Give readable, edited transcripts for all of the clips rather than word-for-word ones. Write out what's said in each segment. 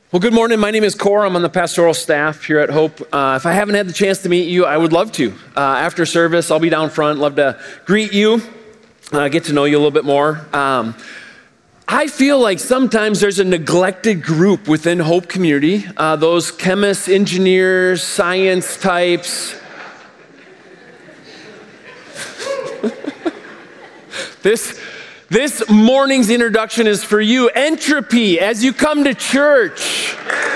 Well, good morning. My name is Cor. I'm on the pastoral staff here at Hope. If I haven't had the chance to meet you, I would love to. After service, I'll be down front. Love to greet you, get to know you a little bit more. I feel like sometimes there's a neglected group within Hope Community. Those chemists, engineers, science types. This morning's introduction is for you. Entropy, as you come to church.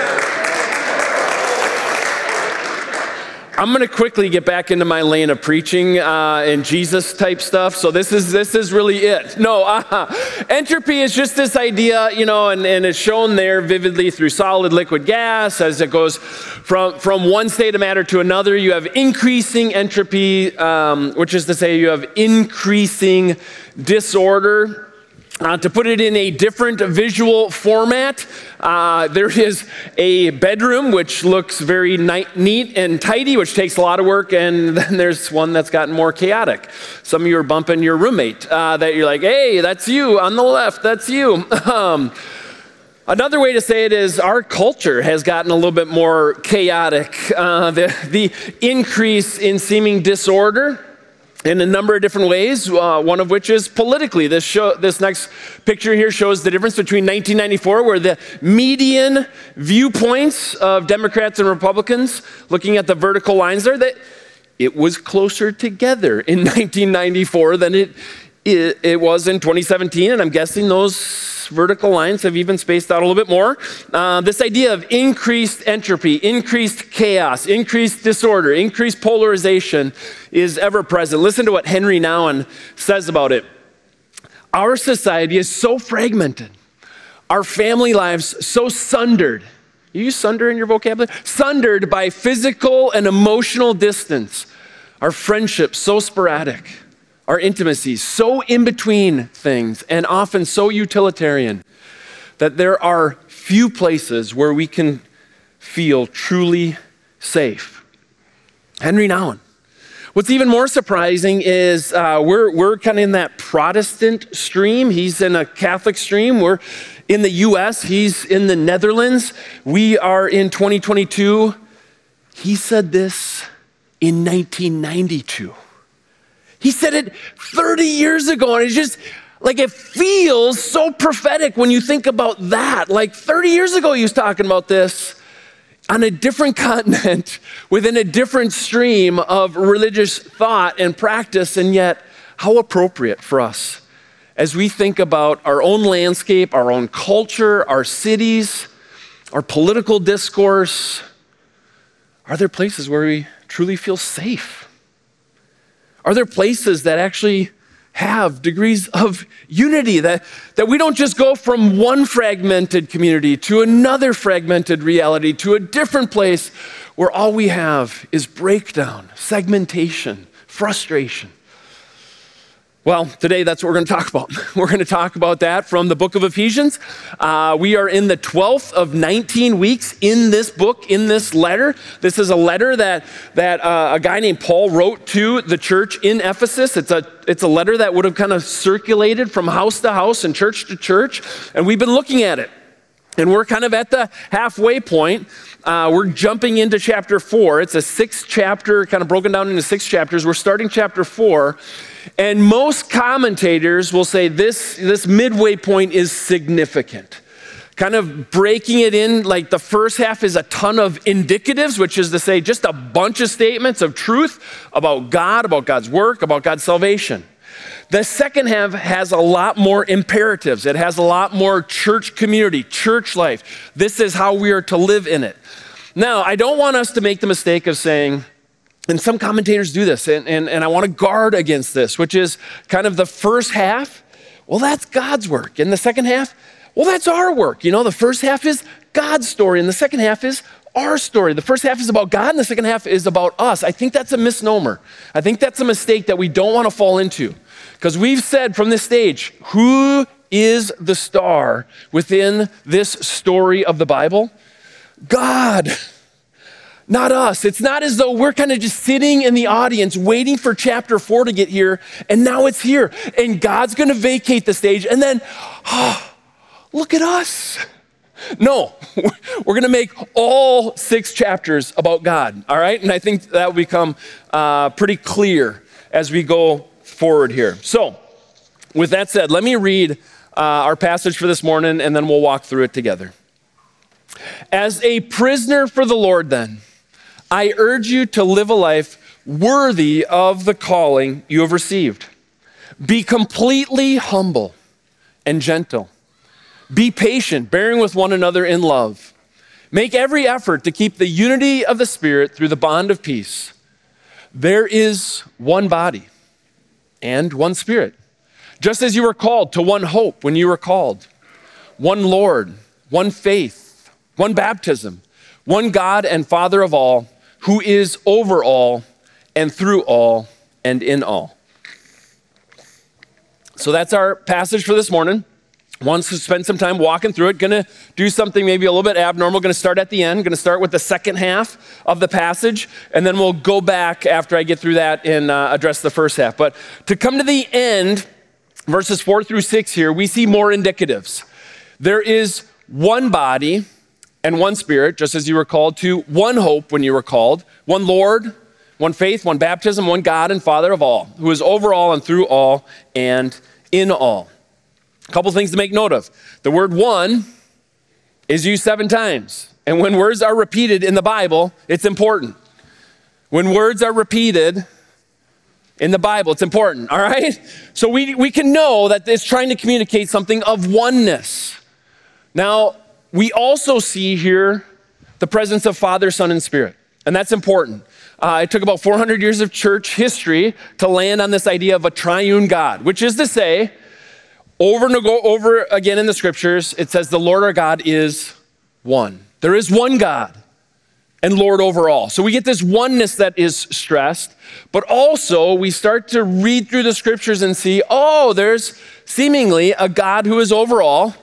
I'm going to quickly get back into my lane of preaching and Jesus type stuff. So this is really it. No, entropy is just this idea, and it's shown there vividly through solid, liquid, gas. As it goes from one state of matter to another, you have increasing entropy, which is to say you have increasing disorder. To put it in a different visual format, there is a bedroom which looks very neat and tidy, which takes a lot of work, and then there's one that's gotten more chaotic. Some of you are bumping your roommate that you're like, hey, that's you on the left, that's you. Another way to say it is our culture has gotten a little bit more chaotic. The increase in seeming disorder in a number of different ways, one of which is politically. This next picture here shows the difference between 1994, where the median viewpoints of Democrats and Republicans, looking at the vertical lines there, that it was closer together in 1994 than it was in 2017, and I'm guessing those vertical lines have even spaced out a little bit more. This idea of increased entropy, increased chaos, increased disorder, increased polarization is ever present. Listen to what Henry Nouwen says about it. Our society is so fragmented, our family lives so sundered. You use sunder in your vocabulary? Sundered by physical and emotional distance. Our friendships so sporadic. Our intimacies so in between things and often so utilitarian that there are few places where we can feel truly safe. Henry Nouwen. What's even more surprising is we're kind of in that Protestant stream. He's in a Catholic stream. We're in the U.S. He's in the Netherlands. We are in 2022. He said this in 1992. He said it 30 years ago, and it's just like it feels so prophetic when you think about that. Like 30 years ago, he was talking about this on a different continent, within a different stream of religious thought and practice, and yet how appropriate for us as we think about our own landscape, our own culture, our cities, our political discourse. Are there places where we truly feel safe? Are there places that actually have degrees of unity, that we don't just go from one fragmented community to another fragmented reality, to a different place where all we have is breakdown, segmentation, frustration? Well, today that's what we're going to talk about. We're going to talk about that from the book of Ephesians. We are in the 12th of 19 weeks in this book, in this letter. This is a letter that a guy named Paul wrote to the church in Ephesus. It's a letter that would have kind of circulated from house to house and church to church, and we've been looking at it. And we're kind of at the halfway point. We're jumping into chapter 4. It's a 6 chapter, kind of broken down into 6 chapters. We're starting chapter 4. And most commentators will say this midway point is significant. Kind of breaking it in, like the first half is a ton of indicatives, which is to say just a bunch of statements of truth about God, about God's work, about God's salvation. The second half has a lot more imperatives. It has a lot more church community, church life. This is how we are to live in it. Now, I don't want us to make the mistake of saying, and some commentators do this, and I want to guard against this, which is kind of the first half, well, that's God's work. And the second half, well, that's our work. The first half is God's story, and the second half is our story. The first half is about God, and the second half is about us. I think that's a misnomer. I think that's a mistake that we don't want to fall into. Because we've said from this stage, who is the star within this story of the Bible? God, not us. It's not as though we're kind of just sitting in the audience waiting for chapter 4 to get here, and now it's here, and God's going to vacate the stage, and then, look at us. No, we're going to make all 6 chapters about God, all right? And I think that will become pretty clear as we go forward here. So, with that said, let me read our passage for this morning, and then we'll walk through it together. As a prisoner for the Lord, then, I urge you to live a life worthy of the calling you have received. Be completely humble and gentle. Be patient, bearing with one another in love. Make every effort to keep the unity of the Spirit through the bond of peace. There is one body and one Spirit, just as you were called to one hope when you were called. One Lord, one faith, one baptism, one God and Father of all, who is over all and through all and in all. So that's our passage for this morning. Wants to spend some time walking through it. Going to do something maybe a little bit abnormal. Going to start at the end. Going to start with the second half of the passage, and then we'll go back after I get through that and address the first half. But to come to the end, verses 4 through 6 here, we see more indicatives. There is one body and one Spirit, just as you were called to, one hope when you were called, one Lord, one faith, one baptism, one God and Father of all, who is over all and through all and in all. A couple things to make note of. The word one is used 7 times. And when words are repeated in the Bible, it's important. When words are repeated in the Bible, it's important, all right? So we can know that it's trying to communicate something of oneness. Now, we also see here the presence of Father, Son, and Spirit. And that's important. It took about 400 years of church history to land on this idea of a triune God, which is to say, over again in the scriptures, it says the Lord our God is one. There is one God and Lord over all. So we get this oneness that is stressed, but also we start to read through the scriptures and see, there's seemingly a God who is over all,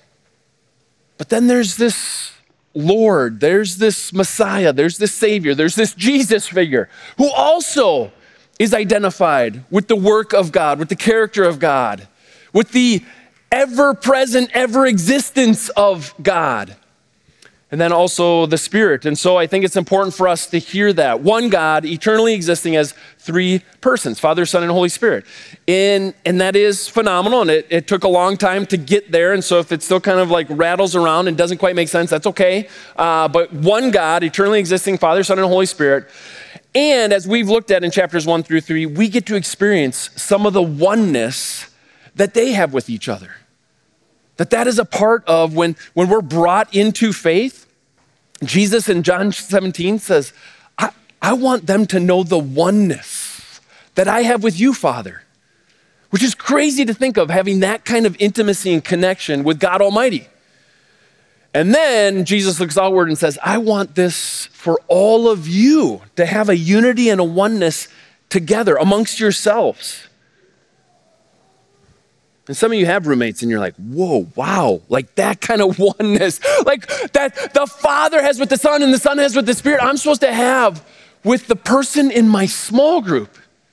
but then there's this Lord, there's this Messiah, there's this Savior, there's this Jesus figure who also is identified with the work of God, with the character of God, with the ever-present, ever-existence of God, and then also the Spirit. And so I think it's important for us to hear that. One God, eternally existing as 3 persons, Father, Son, and Holy Spirit. And that is phenomenal, and it took a long time to get there, and so if it still kind of like rattles around and doesn't quite make sense, that's okay. But one God, eternally existing, Father, Son, and Holy Spirit. And as we've looked at in chapters 1 through 3, we get to experience some of the oneness that they have with each other. That is a part of when we're brought into faith. Jesus in John 17 says, I want them to know the oneness that I have with you, Father. Which is crazy to think of, having that kind of intimacy and connection with God Almighty. And then Jesus looks outward and says, I want this for all of you to have a unity and a oneness together amongst yourselves. And some of you have roommates and you're like, whoa, wow, like that kind of oneness, like that the Father has with the Son and the Son has with the Spirit, I'm supposed to have with the person in my small group.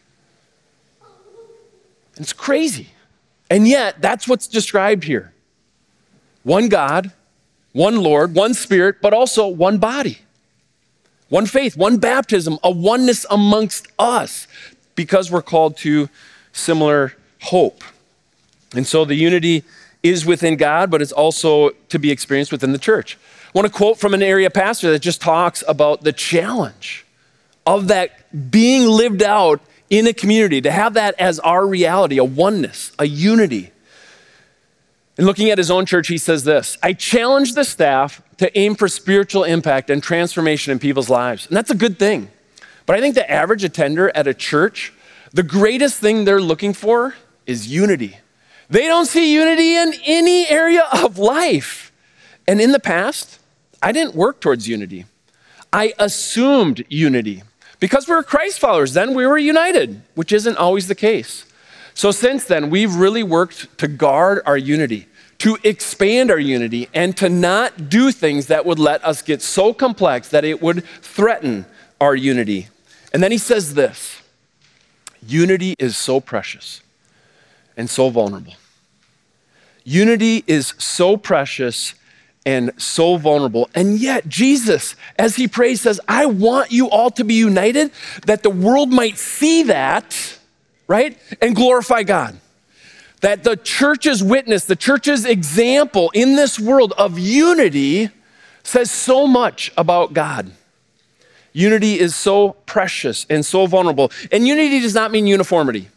It's crazy. And yet, that's what's described here. One God, one Lord, one Spirit, but also one body. One faith, one baptism, a oneness amongst us because we're called to similar hope. And so the unity is within God, but it's also to be experienced within the church. I want to quote from an area pastor that just talks about the challenge of that being lived out in a community, to have that as our reality, a oneness, a unity. And looking at his own church, he says this: I challenge the staff to aim for spiritual impact and transformation in people's lives. And that's a good thing. But I think the average attender at a church, the greatest thing they're looking for is unity. They don't see unity in any area of life. And in the past, I didn't work towards unity. I assumed unity. Because we were Christ followers, then we were united, which isn't always the case. So since then, we've really worked to guard our unity, to expand our unity, and to not do things that would let us get so complex that it would threaten our unity. And then he says this: unity is so precious and so vulnerable. Unity is so precious and so vulnerable. And yet Jesus, as he prays, says, I want you all to be united that the world might see that, right? And glorify God. That the church's witness, the church's example in this world of unity says so much about God. Unity is so precious and so vulnerable. And unity does not mean uniformity.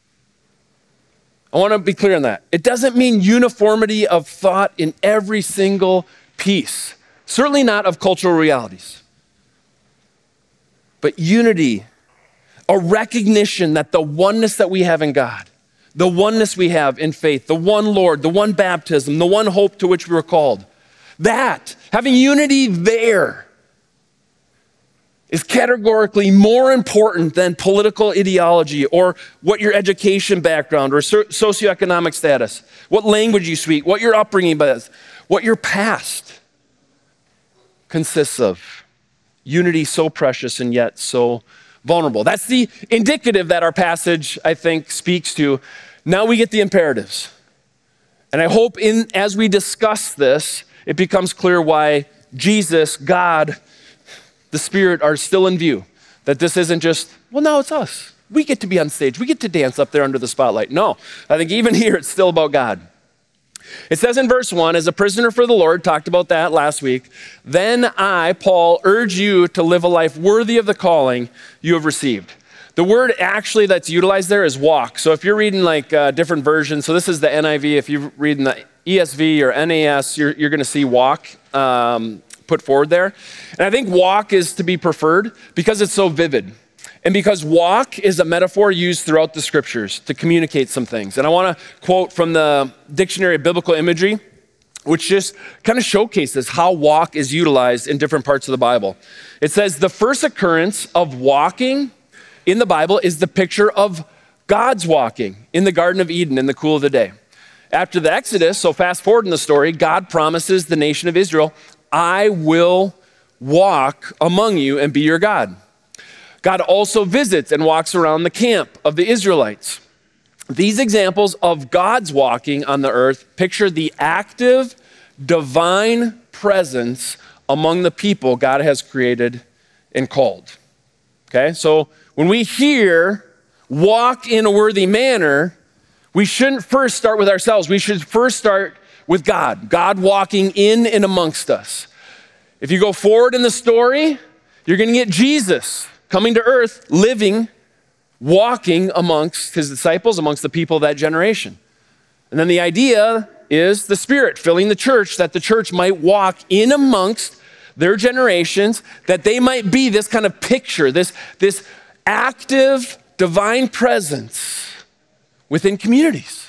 I want to be clear on that. It doesn't mean uniformity of thought in every single piece. Certainly not of cultural realities. But unity, a recognition that the oneness that we have in God, the oneness we have in faith, the one Lord, the one baptism, the one hope to which we were called, that, having unity there, is categorically more important than political ideology or what your education background or socioeconomic status, what language you speak, what your upbringing is, what your past consists of. Unity so precious and yet so vulnerable. That's the indicative that our passage, I think, speaks to. Now we get the imperatives. And I hope as we discuss this, it becomes clear why Jesus, God, the Spirit are still in view. That this isn't just, well, no, it's us. We get to be on stage. We get to dance up there under the spotlight. No, I think even here it's still about God. It says in verse 1, as a prisoner for the Lord, talked about that last week, then I, Paul, urge you to live a life worthy of the calling you have received. The word actually that's utilized there is walk. So if you're reading like different versions, so this is the NIV, if you're reading the ESV or NAS, you're going to see walk put forward there. And I think walk is to be preferred because it's so vivid. And because walk is a metaphor used throughout the scriptures to communicate some things. And I want to quote from the Dictionary of Biblical Imagery, which just kind of showcases how walk is utilized in different parts of the Bible. It says, the first occurrence of walking in the Bible is the picture of God's walking in the Garden of Eden in the cool of the day. After the Exodus, so fast forward in the story, God promises the nation of Israel, I will walk among you and be your God. God also visits and walks around the camp of the Israelites. These examples of God's walking on the earth picture the active, divine presence among the people God has created and called. Okay, so when we hear walk in a worthy manner, we shouldn't first start with ourselves. We should first start with God, God walking in and amongst us. If you go forward in the story, you're going to get Jesus coming to earth, living, walking amongst his disciples, amongst the people of that generation. And then the idea is the Spirit filling the church, that the church might walk in amongst their generations, that they might be this kind of picture, this active divine presence within communities.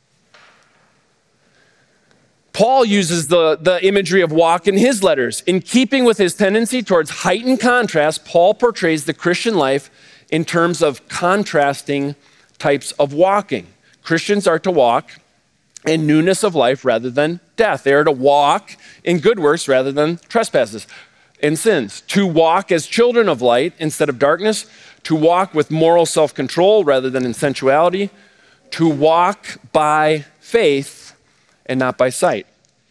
Paul uses the imagery of walk in his letters. In keeping with his tendency towards heightened contrast, Paul portrays the Christian life in terms of contrasting types of walking. Christians are to walk in newness of life rather than death. They are to walk in good works rather than trespasses and sins. To walk as children of light instead of darkness. To walk with moral self-control rather than in sensuality. To walk by faith and not by sight.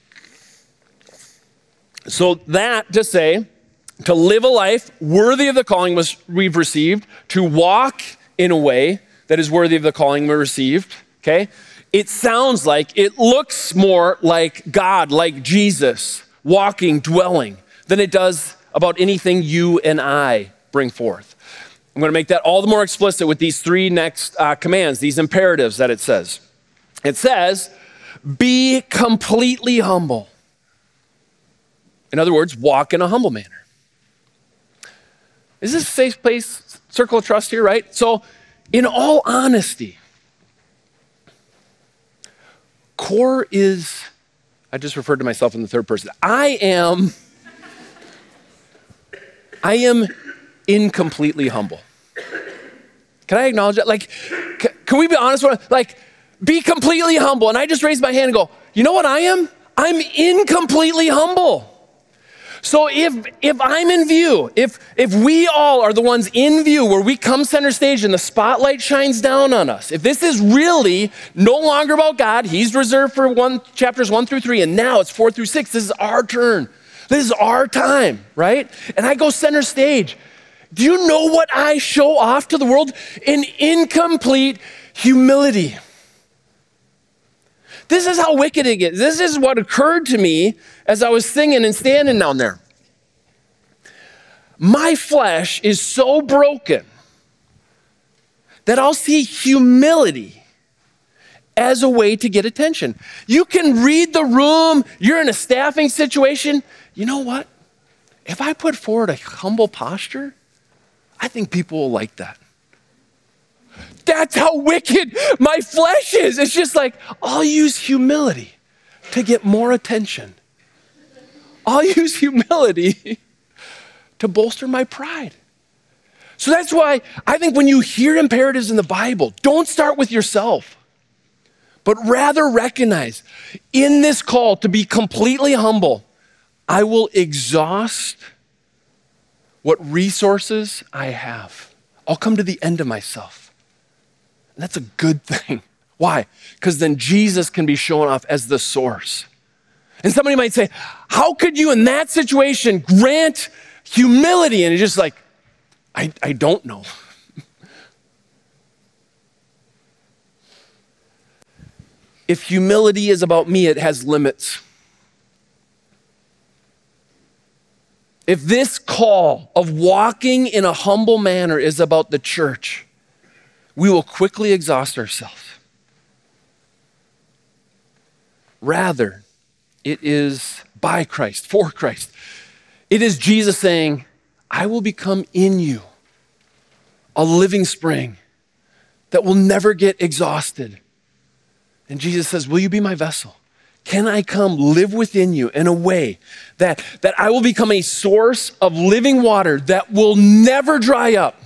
So that to say, to live a life worthy of the calling we've received, to walk in a way that is worthy of the calling we received, okay? It sounds like, it looks more like God, like Jesus, walking, dwelling, than it does about anything you and I bring forth. I'm going to make that all the more explicit with these three next commands, these imperatives that it says. It says, be completely humble. In other words, walk in a humble manner. Is this a safe place, circle of trust here, right? So, in all honesty, core is, I just referred to myself in the third person. I am incompletely humble. Can I acknowledge that? Like, can we be honest? Like, be completely humble. And I just raise my hand and go, you know what I am? I'm incompletely humble. So if I'm in view, if we all are the ones in view where we come center stage and the spotlight shines down on us, if this is really no longer about God, he's reserved for chapters 1 through 3, and now it's 4 through 6, this is our turn. This is our time, right? And I go center stage. Do you know what I show off to the world? An incomplete humility. This is how wicked it gets. This is what occurred to me as I was singing and standing down there. My flesh is so broken that I'll see humility as a way to get attention. You can read the room, you're in a staffing situation. You know what? If I put forward a humble posture, I think people will like that. That's how wicked my flesh is. It's just like, I'll use humility to get more attention. I'll use humility to bolster my pride. So that's why I think when you hear imperatives in the Bible, don't start with yourself, but rather recognize in this call to be completely humble, I will exhaust what resources I have. I'll come to the end of myself. And that's a good thing. Why? Because then Jesus can be shown off as the source. And somebody might say, how could you in that situation grant humility? And it's just like, I don't know. If humility is about me, it has limits. If this call of walking in a humble manner is about the church, we will quickly exhaust ourselves. Rather, it is by Christ, for Christ. It is Jesus saying, I will become in you a living spring that will never get exhausted. And Jesus says, will you be my vessel? Can I come live within you in a way that I will become a source of living water that will never dry up?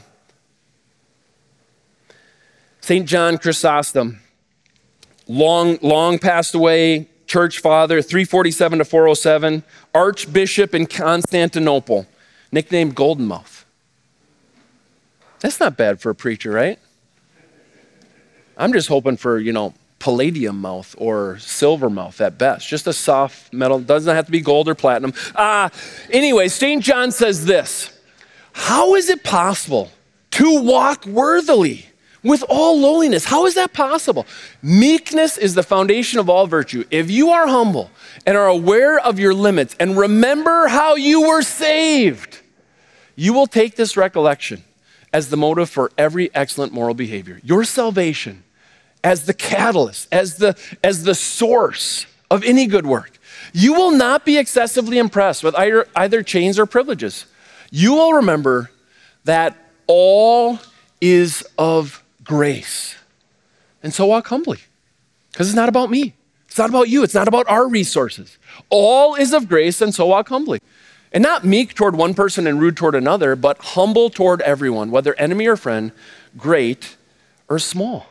St. John Chrysostom, long passed away, church father, 347 to 407, archbishop in Constantinople, nicknamed Golden Mouth. That's not bad for a preacher, right? I'm just hoping for, palladium mouth or silver mouth at best. Just a soft metal, doesn't have to be gold or platinum. Anyway, St. John says this, how is it possible to walk worthily with all lowliness? How is that possible? Meekness is the foundation of all virtue. If you are humble and are aware of your limits and remember how you were saved, you will take this recollection as the motive for every excellent moral behavior. Your salvation as the catalyst, as the source of any good work. You will not be excessively impressed with either chains or privileges. You will remember that all is of grace. And so walk humbly, because it's not about me. It's not about you. It's not about our resources. All is of grace, and so walk humbly. And not meek toward one person and rude toward another, but humble toward everyone, whether enemy or friend, great or small.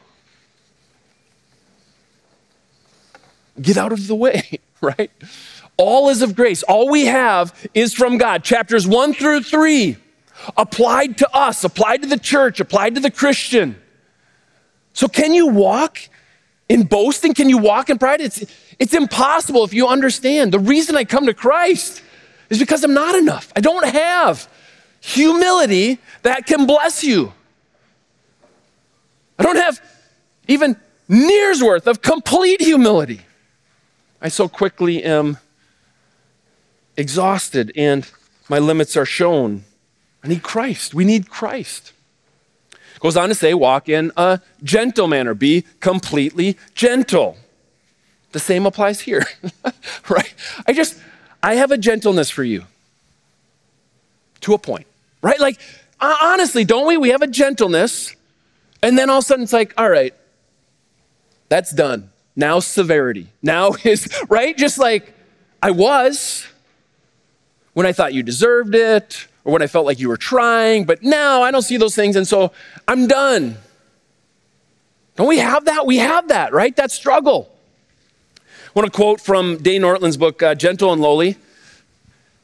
Get out of the way, right? All is of grace. All we have is from God. Chapters 1 through 3, applied to us, applied to the church, applied to the Christian. So can you walk in boasting? Can you walk in pride? It's impossible if you understand. The reason I come to Christ is because I'm not enough. I don't have humility that can bless you. I don't have even near's worth of complete humility. I so quickly am exhausted and my limits are shown. I need Christ. We need Christ. Goes on to say, walk in a gentle manner. Be completely gentle. The same applies here, right? I have a gentleness for you to a point, right? Like, honestly, don't we? We have a gentleness, and then all of a sudden it's like, all right, that's done. Now severity. Now is, right? Just like I was when I thought you deserved it, or when I felt like you were trying, but now I don't see those things, and so I'm done. Don't we have that? We have that, right? That struggle. I want to quote from Dane Ortland's book, Gentle and Lowly.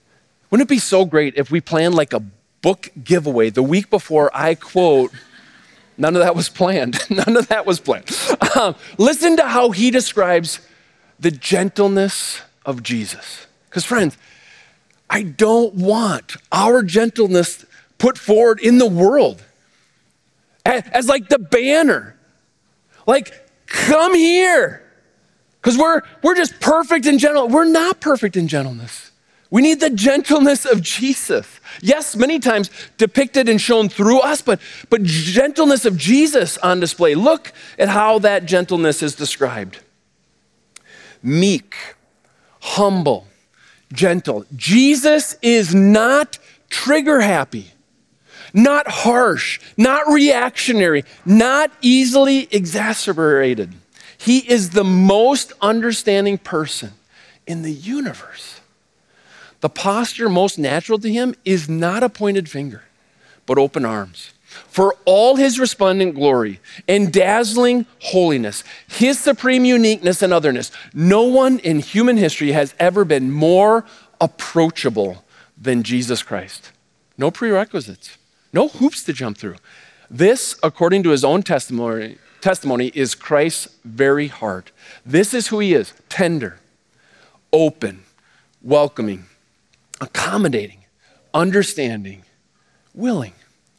Wouldn't it be so great if we planned like a book giveaway the week before I quote, none of that was planned. None of that was planned. Listen to how he describes the gentleness of Jesus. Because friends, I don't want our gentleness put forward in the world as like the banner. Like, come here. Because we're just perfect in gentle. We're not perfect in gentleness. We need the gentleness of Jesus. Yes, many times depicted and shown through us, but gentleness of Jesus on display. Look at how that gentleness is described. Meek, humble, gentle. Jesus is not trigger happy, not harsh, not reactionary, not easily exacerbated. He is the most understanding person in the universe. The posture most natural to him is not a pointed finger, but open arms. For all his resplendent glory and dazzling holiness, his supreme uniqueness and otherness, no one in human history has ever been more approachable than Jesus Christ. No prerequisites, no hoops to jump through. This, according to his own testimony, is Christ's very heart. This is who he is: tender, open, welcoming, accommodating, understanding, willing.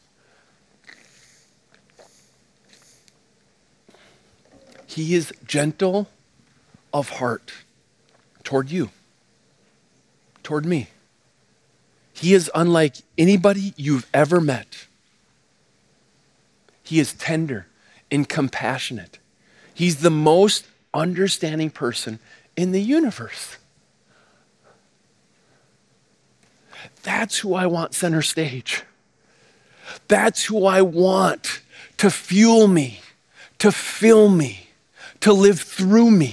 He is gentle of heart toward you, toward me. He is unlike anybody you've ever met. He is tender and compassionate. He's the most understanding person in the universe. That's who I want center stage. That's who I want to fuel me, to fill me, to live through me.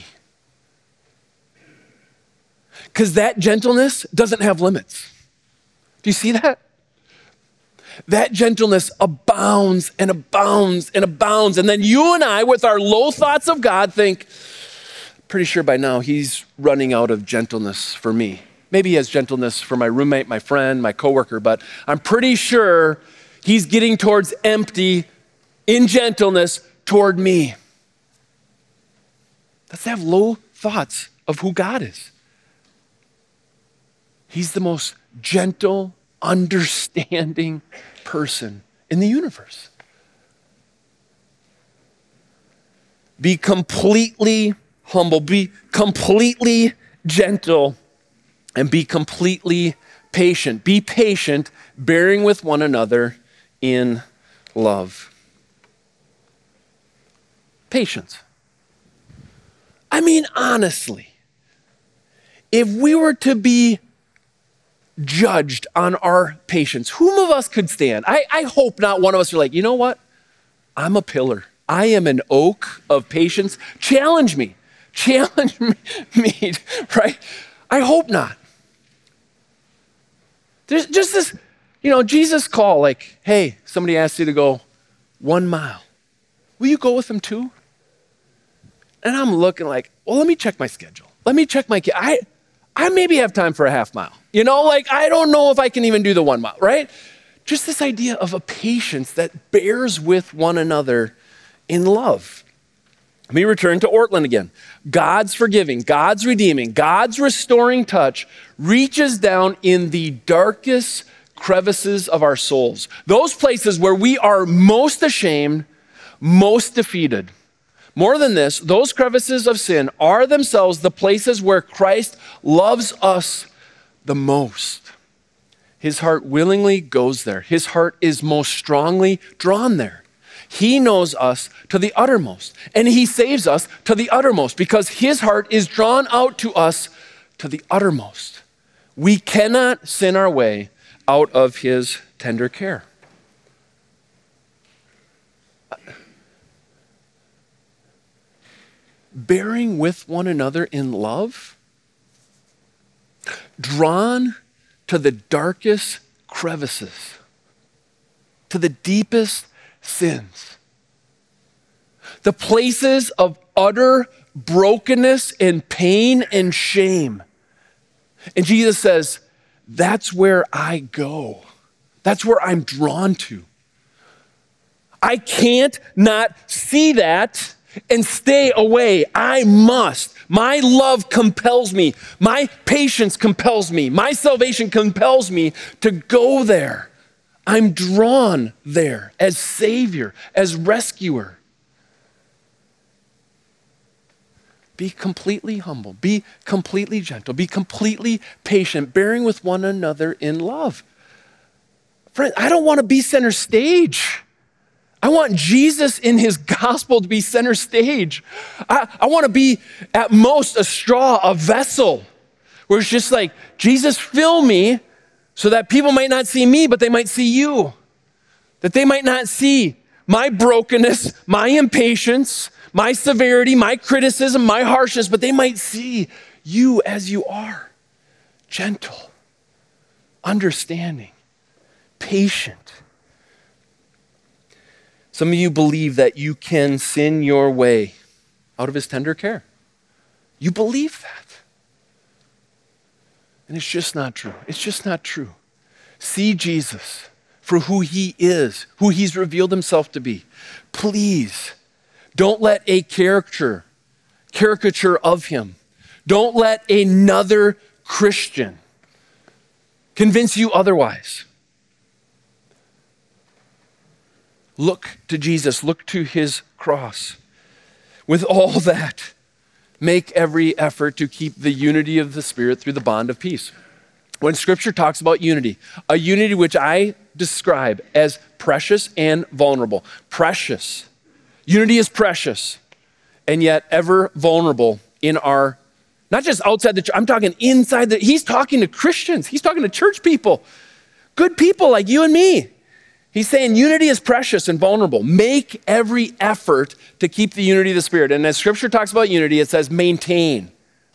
Because that gentleness doesn't have limits. Do you see that? That gentleness abounds and abounds and abounds. And then you and I, with our low thoughts of God, think, pretty sure by now he's running out of gentleness for me. Maybe he has gentleness for my roommate, my friend, my coworker, but I'm pretty sure he's getting towards empty in gentleness toward me. Let's have low thoughts of who God is. He's the most gentle, understanding person in the universe. Be completely humble, be completely gentle, and be completely patient. Be patient, bearing with one another in love. Patience. I mean, honestly, if we were to be judged on our patience, whom of us could stand? I hope not one of us are like, you know what? I'm a pillar. I am an oak of patience. Challenge me, right? I hope not. There's just this, Jesus call, like, hey, somebody asked you to go 1 mile. Will you go with them too? And I'm looking like, well, let me check my schedule. Let me check my, I maybe have time for a half mile. I don't know if I can even do the 1 mile, right? Just this idea of a patience that bears with one another in love. Let me return to Ortlund again. God's forgiving, God's redeeming, God's restoring touch reaches down in the darkest crevices of our souls. Those places where we are most ashamed, most defeated. More than this, those crevices of sin are themselves the places where Christ loves us the most. His heart willingly goes there. His heart is most strongly drawn there. He knows us to the uttermost, and he saves us to the uttermost because his heart is drawn out to us to the uttermost. We cannot sin our way out of his tender care. Bearing with one another in love, drawn to the darkest crevices, to the deepest sins, the places of utter brokenness and pain and shame. And Jesus says, that's where I go. That's where I'm drawn to. I can't not see that and stay away. I must. My love compels me. My patience compels me. My salvation compels me to go there. I'm drawn there as Savior, as rescuer. Be completely humble. Be completely gentle. Be completely patient, bearing with one another in love. Friend, I don't want to be center stage. I want Jesus in his gospel to be center stage. I want to be at most a straw, a vessel, where it's just like, Jesus, fill me so that people might not see me, but they might see you. That they might not see my brokenness, my impatience, my severity, my criticism, my harshness, but they might see you as you are. Gentle, understanding, patient. Some of you believe that you can sin your way out of his tender care. You believe that. And it's just not true. It's just not true. See Jesus for who he is, who he's revealed himself to be. Please, don't let a caricature of him, don't let another Christian convince you otherwise. Look to Jesus, look to his cross. With all that, make every effort to keep the unity of the Spirit through the bond of peace. When Scripture talks about unity, a unity which I describe as precious and vulnerable. Precious. Unity is precious, and yet ever vulnerable in our, not just outside the church, I'm talking inside he's talking to Christians. He's talking to church people, good people like you and me. He's saying unity is precious and vulnerable. Make every effort to keep the unity of the Spirit. And as Scripture talks about unity, it says maintain.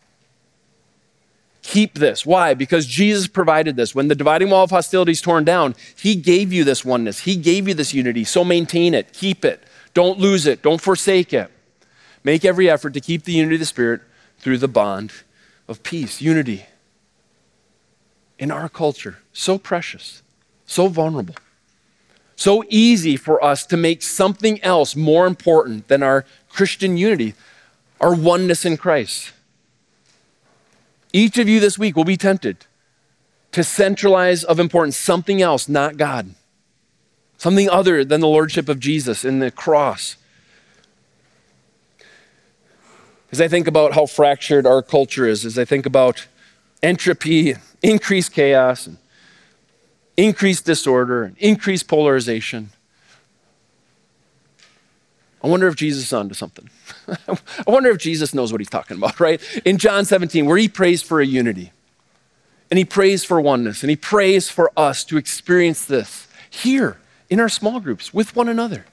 Keep this. Why? Because Jesus provided this. When the dividing wall of hostility is torn down, he gave you this oneness. He gave you this unity. So maintain it. Keep it. Don't lose it. Don't forsake it. Make every effort to keep the unity of the Spirit through the bond of peace. Unity. In our culture, so precious, so vulnerable. So easy for us to make something else more important than our Christian unity, our oneness in Christ. Each of you this week will be tempted to centralize of importance something else, not God. Something other than the lordship of Jesus and the cross. As I think about how fractured our culture is, as I think about entropy, increased chaos, and increased disorder, and increased polarization, I wonder if Jesus is onto something. I wonder if Jesus knows what he's talking about, right? In John 17, where he prays for a unity, and he prays for oneness, and he prays for us to experience this here in our small groups with one another.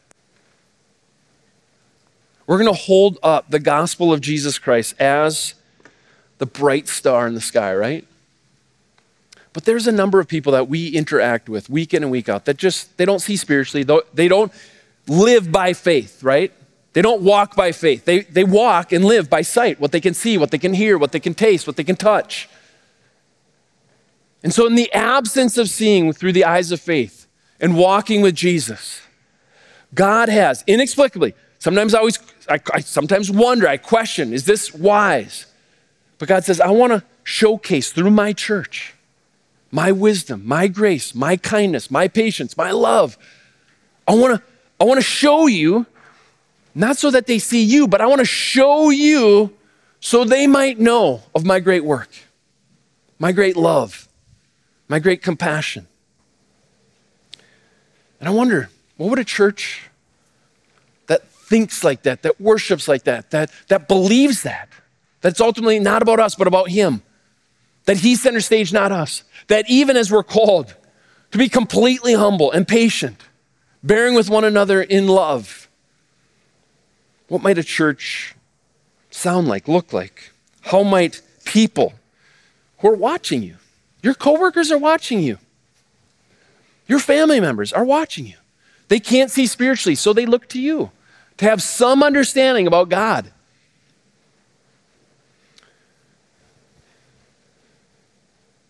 We're going to hold up the gospel of Jesus Christ as the bright star in the sky, right? But there's a number of people that we interact with week in and week out that they don't see spiritually. They don't live by faith, right? They don't walk by faith. They walk and live by sight, what they can see, what they can hear, what they can taste, what they can touch. And so in the absence of seeing through the eyes of faith and walking with Jesus, God has inexplicably, sometimes I sometimes wonder, I question, is this wise? But God says, I want to showcase through my church, my wisdom, my grace, my kindness, my patience, my love. I want to show you, not so that they see you, but I want to show you so they might know of my great work, my great love, my great compassion. And I wonder, what would a church that thinks like that worships like that believes that's ultimately not about us, but about him, that he's center stage, not us, that even as we're called to be completely humble and patient, bearing with one another in love, what might a church sound like, look like? How might people who are watching you, your coworkers are watching you, your family members are watching you. They can't see spiritually, so they look to you to have some understanding about God.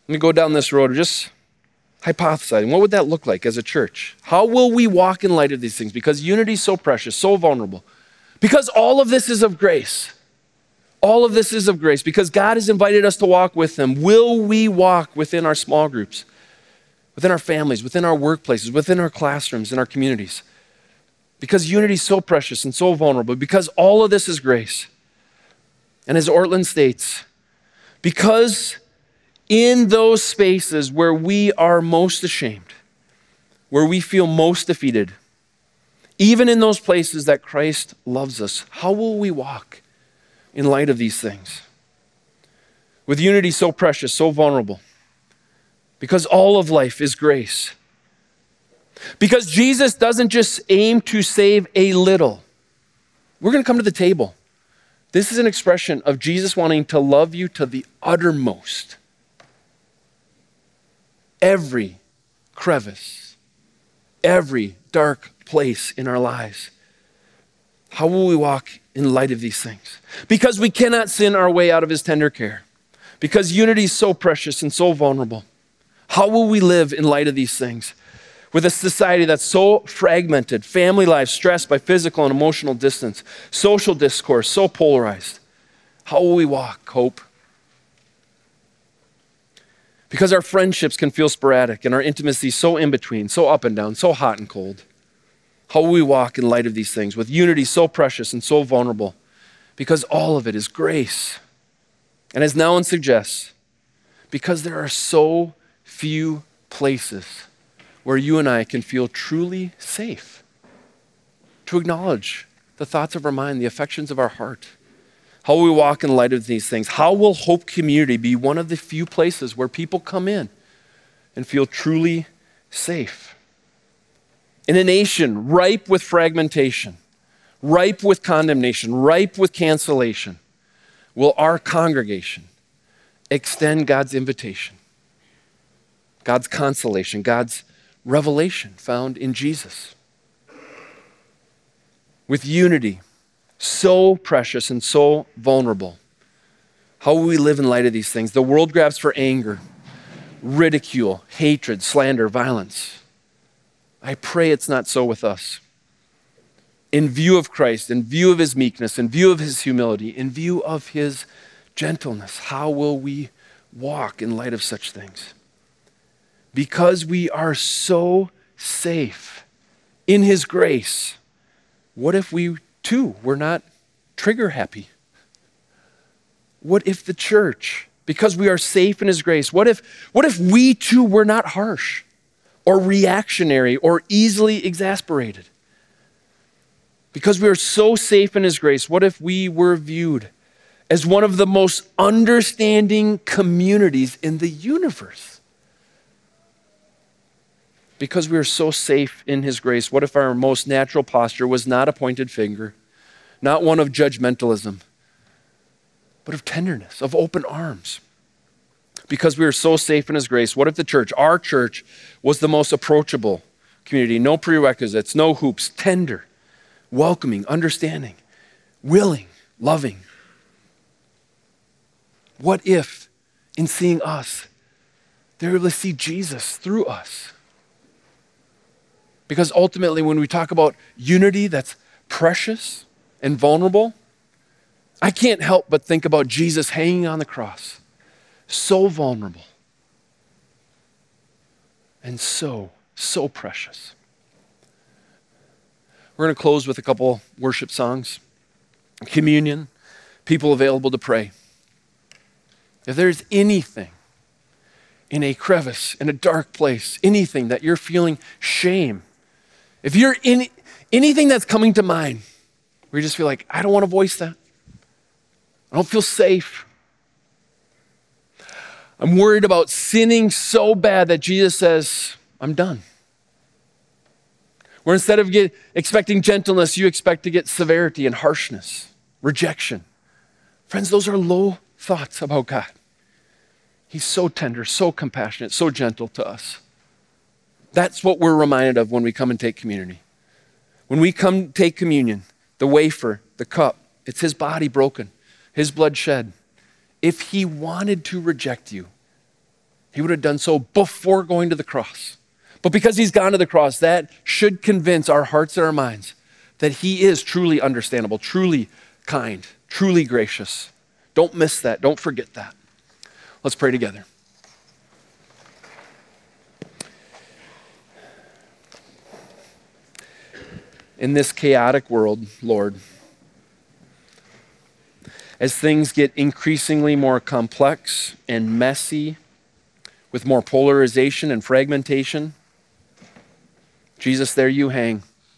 Let me go down this road of just hypothesizing. What would that look like as a church? How will we walk in light of these things? Because unity is so precious, so vulnerable. Because all of this is of grace. All of this is of grace. Because God has invited us to walk with him. Will we walk within our small groups, within our families, within our workplaces, within our classrooms, in our communities? Because unity is so precious and so vulnerable. Because all of this is grace. And as Ortlund states, because in those spaces where we are most ashamed, where we feel most defeated, even in those places that Christ loves us, how will we walk in light of these things? With unity so precious, so vulnerable, because all of life is grace. Because Jesus doesn't just aim to save a little. We're going to come to the table. This is an expression of Jesus wanting to love you to the uttermost. Every crevice, every dark place in our lives. How will we walk in light of these things? Because we cannot sin our way out of his tender care. Because unity is so precious and so vulnerable. How will we live in light of these things? With a society that's so fragmented, family lives stressed by physical and emotional distance, social discourse so polarized. How will we walk, hope? Because our friendships can feel sporadic and our intimacy so in between, so up and down, so hot and cold. How will we walk in light of these things with unity so precious and so vulnerable? Because all of it is grace. And as Nouwen suggests, because there are so few places where you and I can feel truly safe to acknowledge the thoughts of our mind, the affections of our heart. How will we walk in light of these things? How will Hope Community be one of the few places where people come in and feel truly safe? In a nation ripe with fragmentation, ripe with condemnation, ripe with cancellation, will our congregation extend God's invitation, God's consolation, God's revelation found in Jesus? With unity so precious and so vulnerable, how will we live in light of these things? The world grabs for anger, ridicule, hatred, slander, violence. I pray it's not so with us. In view of Christ, in view of his meekness, in view of his humility, in view of his gentleness, how will we walk in light of such things? Because we are so safe in his grace, what if we too were not trigger happy? What if the church, because we are safe in his grace, what if we too were not harsh or reactionary or easily exasperated? Because we are so safe in his grace, what if we were viewed as one of the most understanding communities in the universe? Because we are so safe in his grace, what if our most natural posture was not a pointed finger, not one of judgmentalism, but of tenderness, of open arms? Because we are so safe in his grace, what if the church, our church, was the most approachable community? No prerequisites, no hoops, tender, welcoming, understanding, willing, loving. What if, in seeing us, they were able to see Jesus through us? Because ultimately, when we talk about unity that's precious and vulnerable, I can't help but think about Jesus hanging on the cross, so vulnerable and so precious. We're going to close with a couple worship songs, communion, people available to pray. If there's anything in a crevice, in a dark place, anything that you're feeling shame, if you're in anything that's coming to mind, where you just feel like, I don't want to voice that. I don't feel safe. I'm worried about sinning so bad that Jesus says, I'm done. Where instead of expecting gentleness, you expect to get severity and harshness, rejection. Friends, those are low thoughts about God. He's so tender, so compassionate, so gentle to us. That's what we're reminded of when we come and take community. When we come take communion, the wafer, the cup, it's his body broken, his blood shed. If he wanted to reject you, He would have done so before going to the cross. But because he's gone to the cross, that should convince our hearts and our minds that he is truly understandable, truly kind, truly gracious. Don't miss that. Don't forget that. Let's pray together. In this chaotic world, Lord, as things get increasingly more complex and messy, with more polarization and fragmentation, Jesus, there you hang.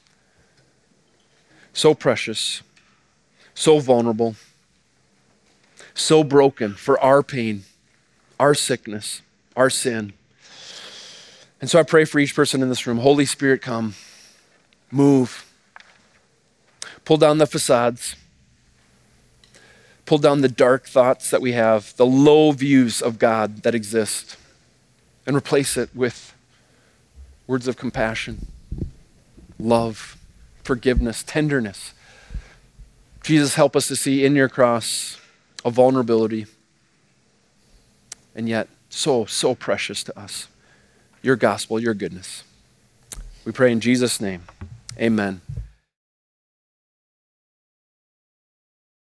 So precious, so vulnerable, so broken for our pain, our sickness, our sin. And so I pray for each person in this room. Holy Spirit, come, move, pull down the facades, pull down the dark thoughts that we have, the low views of God that exist, and replace it with words of compassion, love, forgiveness, tenderness. Jesus, help us to see in your cross a vulnerability, and yet so precious to us. Your gospel, your goodness. We pray in Jesus' name, amen.